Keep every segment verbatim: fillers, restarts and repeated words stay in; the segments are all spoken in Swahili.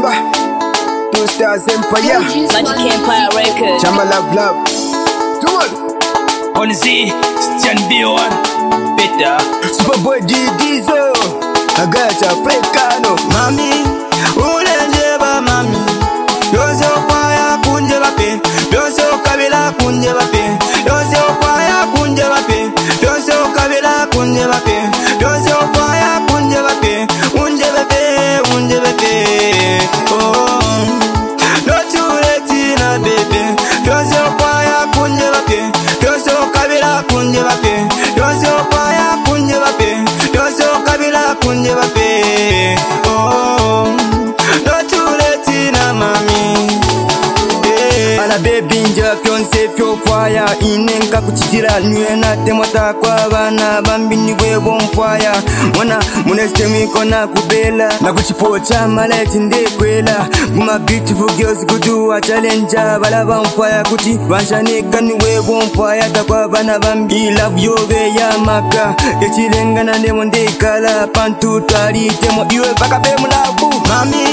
Babilimba, Two Stars Empire, Magic Empire Records, Chama Love Love, Tool, On Z, Stian B one, Peter, Superboy D Diesel, Agacha Prekano, Mami, ulenjeba mami, Yose okwaya kunje bape, Yose okabila kunje bape, Yose okwaya kunje bape, Yose okabila kunje bape, Yose okwaya kunje bape, unje bape, unje bape, oh, no chuleti na bebe, Yose okwaya kunje bape, Yose okabila kunje bape, Yose okwaya kunje bape, Yose okabila kunje bape, oh, no chuleti na mami. Ala baby nja fyonse fyo kwaya inenka kuchitira nywe na temota kwa bana bambini bwe bomfaya mwana muneste mikona kubela na kuchipocha maleti ndekwela kuma beautiful girls kudu a challenge bala bamfaya kuti banshanika niwe bomfaya takwa bana bambi love you be ya maka echilengana ndemo ndekala pantu tali temo iwe baka be mulabu mami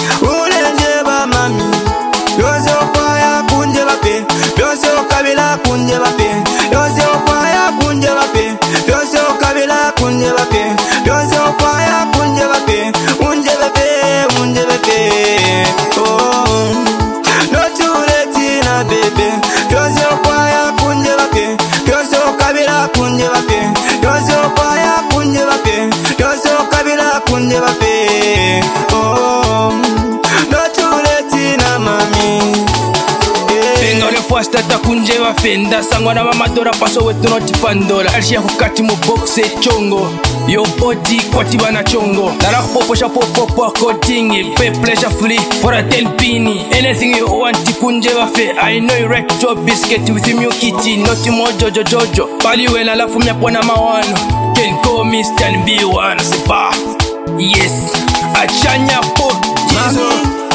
ulenjeba mami Yose okwaya kunje bape, Yose okabila kunje bape, Yose okwaya kunje bape, Yose okabila kunje bape, Yose okwaya kunje bape, unje bape, unje bape, oh, no chuleti na bebe, Yose okwaya kunje bape, Yose okabila kunje bape, Yose okwaya kunje bape, Yose okabila kunje bape, oh, no chuleti na mami. Venga ole fasta takunje bafenda sangwa na mamadora paso wetu no tipandola alishia kukati mu boxe chongo yo body kwati bana chongo dara popo sha popo po coding pay pleasure free for a ten penny anything you want kunje bafe I know you wreck your biscuit with you kitty not more jojo jojo bali wena lafu mya pona mawano can call me Stian B one sepa yes achanya po jizo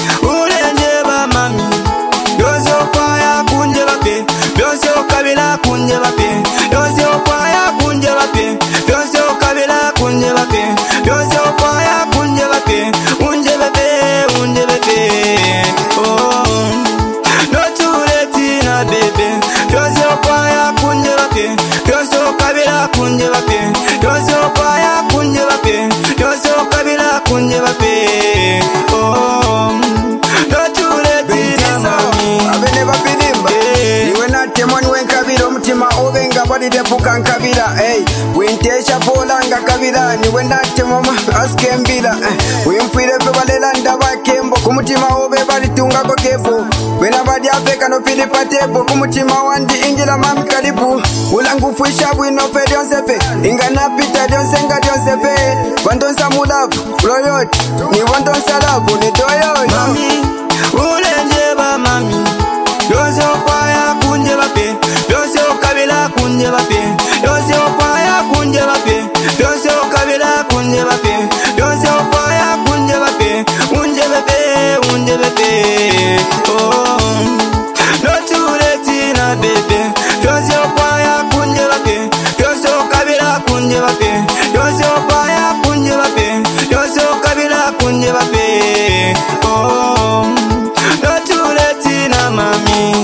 ulenjeba mami Yose okwaya kunje bape, Yose okabila kunje bape, Yose okwaya kunje bape, Yose okabila kunje bape, Yose okwaya kunje bape, unje bape, unje bape, oh, no chuleti na bebe, Yose okwaya kunje bape, Yose okabila kunje bape, Yose okwaya kunje bape, Yose okabila kunje bape, oh, no chuleti na mami. Babilimba, Niwe na temoni wenkabila omutima obenga bali depuka nkabila, hey, wintesha polanga kabila, niwe na temoma askembila, eh, wimfire fe balela ndabakembo, kumutima obe bali tungako kepo, wena badi afeka no filipa tebo, kumutima wandi ingila mami kalibu, ulangu fuisha bwino fe dionsepe, inga na pita dionsenga dionsepe, wandonsa mulavu, uloyoti, ni wandonsa lavu, ni doyoyo. Mami, ulenjeba mami, Yose okwaya kunje bape, Yose okabila kunje bape, Yose okwaya kunje bape, Yose okabila kunje bape, Yose okwaya kunje bape, unje bape, unje bape, oh, no chuleti na bebe, Yose okwaya kunje bape, Yose okabila kunje bape, Yose okwaya kunje bape, Yose okabila kunje bape, oh, no chuleti na mami.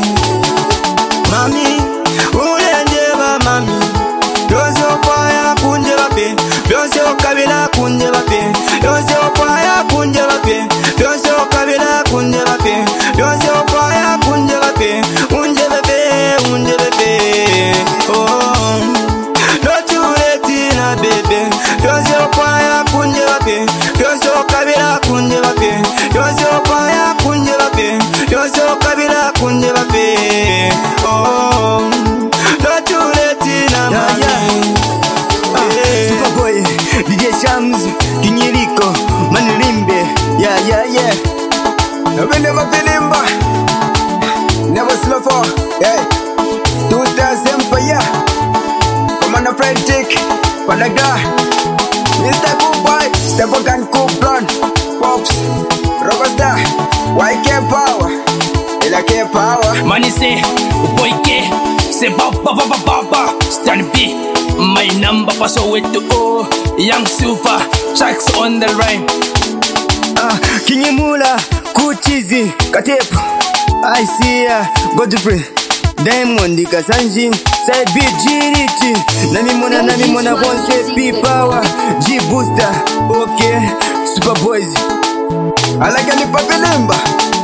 Mami, ulenjeba mami, Yose okwaya kunje bape, Yose okabila kunje bape, Yose okwaya kunje bape, Yose okabila kunje bape, Yose okwaya kunje bape, unje bape, unje bape, oh, no chuleti na bebe, Yose okwaya kunje bape, Yose okabila kunje bape, Yose okwaya kunje bape, Yose okabila kunje bape, oh, no chuleti na mami. Superboy, D J Shams, Kinyiriko, Manilimbe, yeah, yeah, yeah. Never, never Babilimba, never slow for, hey. Two Stars Empire, Commander Frederick, Palaga, Mister Cool Boy, Step Up and Cool Blonde, Pops, Rockstar, Y K Power, L K Power. Money say, boy K, say ba ba ba ba ba ba, Stian B, my number paso with to oh, young super, tracks on the rhyme. Ah, Kinyimula, Kuchizi, Katepa, I see ya, Godfrey, Diamond, Kasanji, Side B, G T, Nami Mona, Nami Mona, Bonse, P Power, G Booster, okay, Super Boys. Alaka ni papelemba